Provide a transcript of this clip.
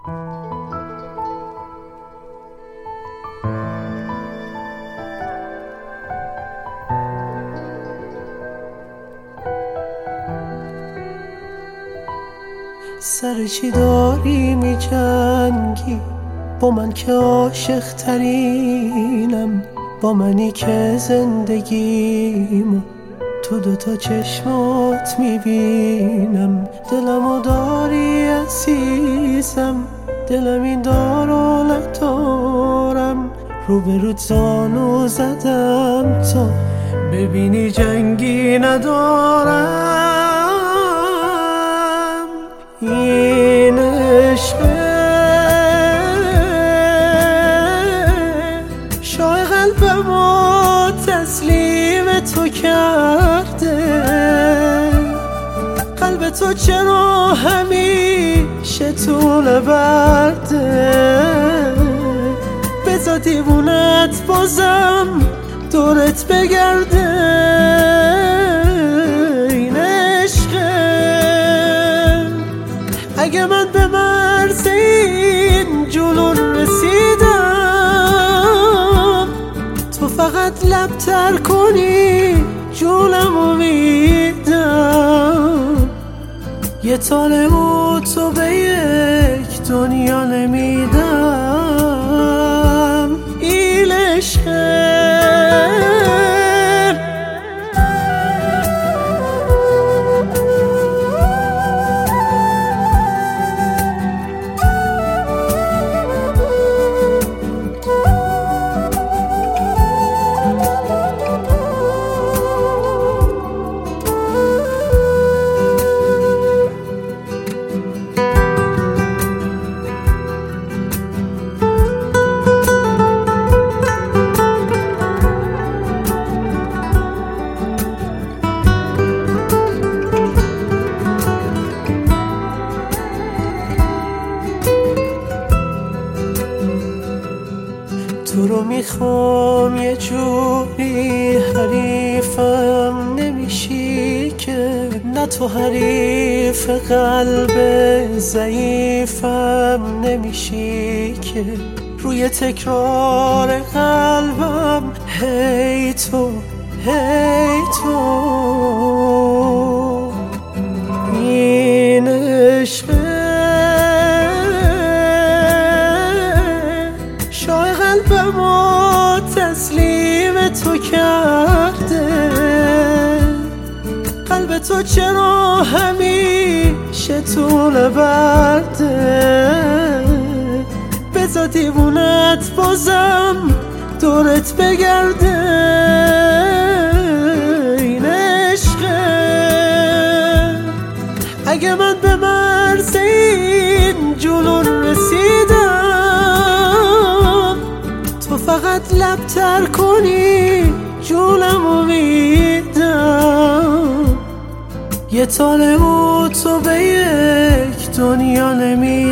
سر چی داری می جنگی با من که عاشق ترینم، با منی که زندگیمو تو دوتا چشمات می بینم. دلمو داری عزیزم، دلم این دارو ندارم، روبروت زانو زدم تا ببینی جنگی ندارم. این عشقه شای قلبمو تسلیم تو کرده، قلب تو چرا همیشه طول برده؟ بذار دیوونت بازم دورت بگرده. این عشقه اگه من به مرز این جنون رسیدم، تو فقط لب تر کنی جونمو میدم. یه تال تو به یک دنیا نمیدم. این عشقه تو رو میخوام یه جوری، حریفم نمیشی که، نه تو حریف قلب ضعیفم نمیشی که. روی تکرار قلبم هی تو هی تو. این عشقه قلبمو تسلیم تو کرده، قلب تو چرا همیشه طول برده؟ بذار دیوونت بازم دورت بگرده. این عشقه اگه من به مرز این جنون رسیدم، تو فقط لب تر کنی جونمو میدم. یه تال تو به یک دنیا نمیدم.